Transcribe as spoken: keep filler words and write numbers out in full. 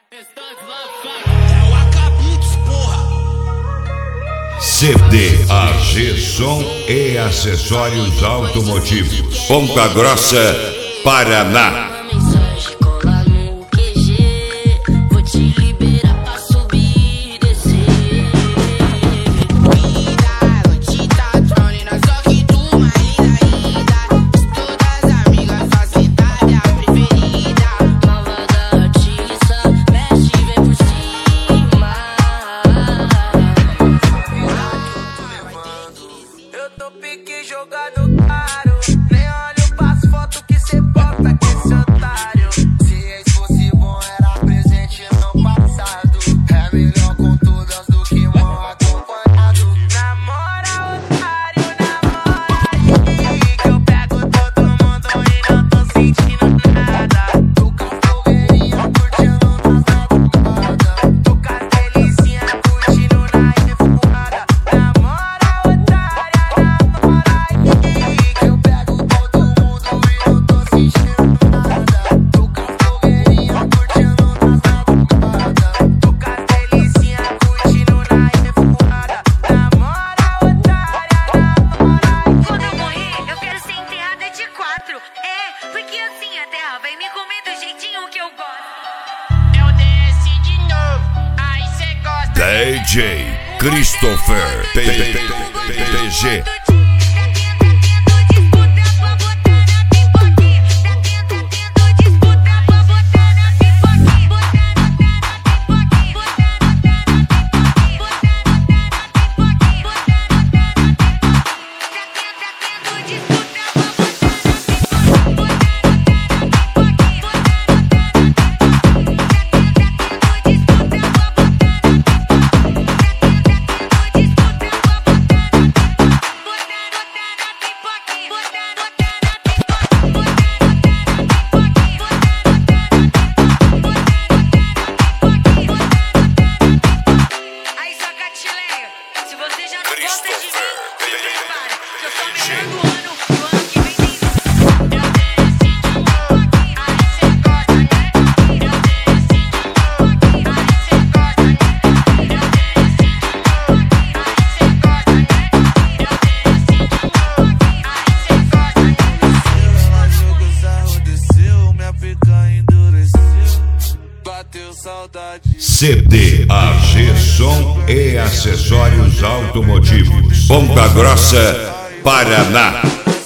É o Acabits, porra. C D A G Som e Acessórios Automotivos, Ponta Grossa, Paraná. Jogado caro, nem olho pras fotos que cê bota que esse otário. Se ex fosse bom era presente no passado. É melhor com todas do que mal acompanhado. Namora otário, namora aí, que eu pego todo mundo e não tô sentindo nada. Tô com a fogueirinha curtindo nas madrugadas. Tô com as delicinhas curtindo na revoada. Namora otária, namora que eu pego todo mundo e não tô sentindo nada. Tô com a fogueirinha curtindo nas madrugadas. Tô com as delicinhas curtindo na revoada. Namora otária, namora. Quando eu morrer, eu quero ser enterrada de quatro. É, porque assim a terra vai me comer do jeitinho que eu gosto. Eu desci de novo, aí cê gosta. D J Christopher T G. C D A G Som e Acessórios Automotivos, Ponta Grossa, Paraná.